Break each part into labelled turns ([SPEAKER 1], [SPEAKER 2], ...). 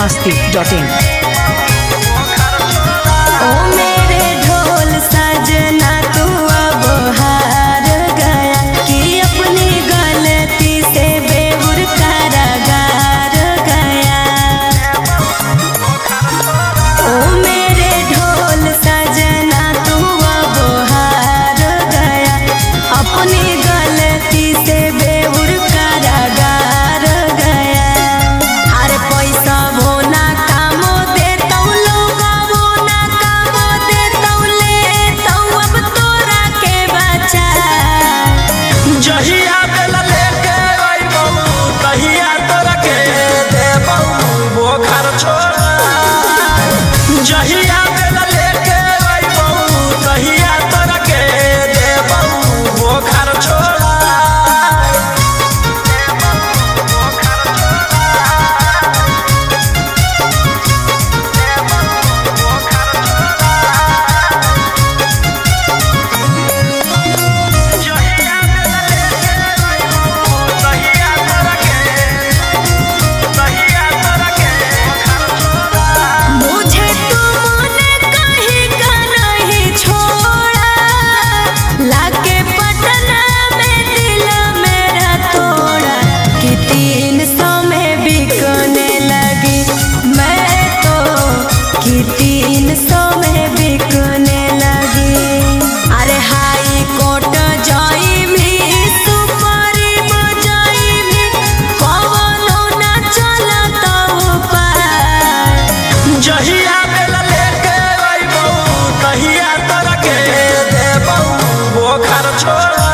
[SPEAKER 1] biharmasti.in।
[SPEAKER 2] ओ मेरे ढोल सजना तू अब हार गया कि अपनी गलती से बेबुर कारागार गया। ओ मेरे ढोल सजना तू अब हार गया अपनी गलती से बेबुर कारागार गया। अरे पैसा भोना कामो दे तौ लोगा भोना कामो दे तौ ले तौ अब तोरा के बचा।
[SPEAKER 3] जहिया बेला लेके अइबौ तहिया तोरा के देबौ बोखर छोड़ा। जहिया बेला लेके अइबौ तहिया तोरा के देबौ बोखर छोड़ा।
[SPEAKER 2] मुझे तुमने कहीं का नहीं छोड़ा लाके पटना में दिल मेरा तोड़ा कि 300 में बिकने लगी मैं तो कि 300 में बिकने लगी। अरे हाई कोर्ट जाई भी सुप्रीम जाई भी कवनो ना चलता उपाय।
[SPEAKER 3] जहिया बेला लेके अइबौ तहिया तोरा के देबौ बोखर छोड़ा।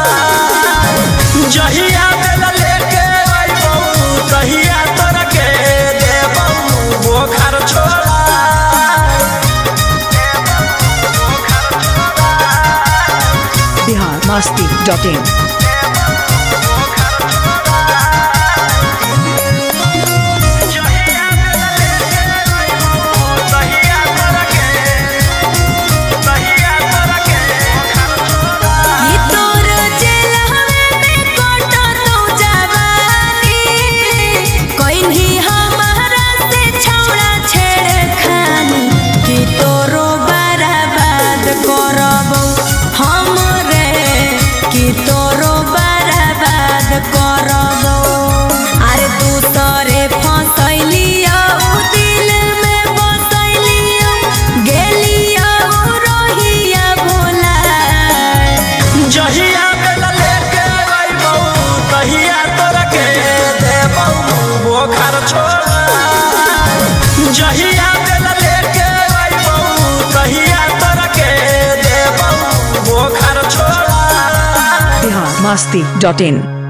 [SPEAKER 3] जहिया बेला लेके अइबौ तहिया तोरा के देबौ बोखर छोड़ा।
[SPEAKER 1] biharmasti.in।
[SPEAKER 2] कि तोर जेलहवे में कोटा तो जवानी कोइन्ही हमारा से छौड़ा छेड़खानी कि तोरो बर्बाद करबौ हम रे कि तोरो बर्बाद करबौ। अरे दूसरे फसैलियो दिल में बसैलियो गेलियो रोहिया भोला।
[SPEAKER 3] जहिया बेला लेके अइबौ तहिया तोरा के देबौ बोखर छोड़ा। जहिया बेला लेके अइबौ तहिया तोरा के देबौ बोखर छोड़ा।
[SPEAKER 1] biharmasti.in।